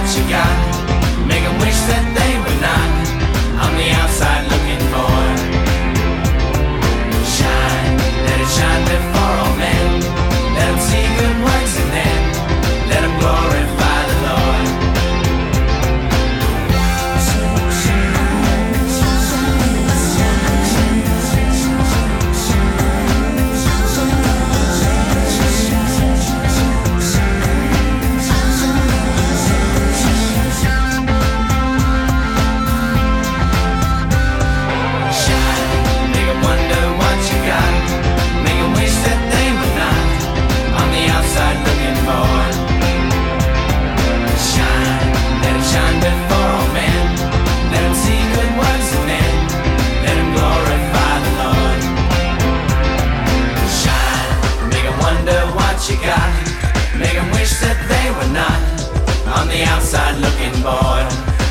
what you got. Make 'em wish that they were not on the outside looking for. Shine, let it shine before all men. Let 'em see good works and then let 'em glorify the Lord. You got, make 'em wish that they were not on the outside looking bored.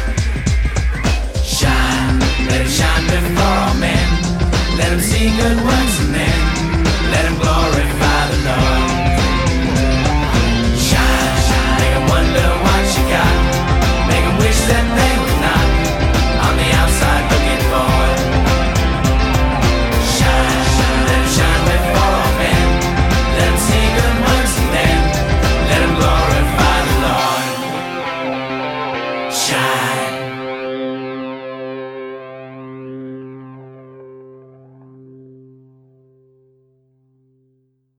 Shine, let it shine before all men. Let 'em see good works and then let 'em glorify the Lord.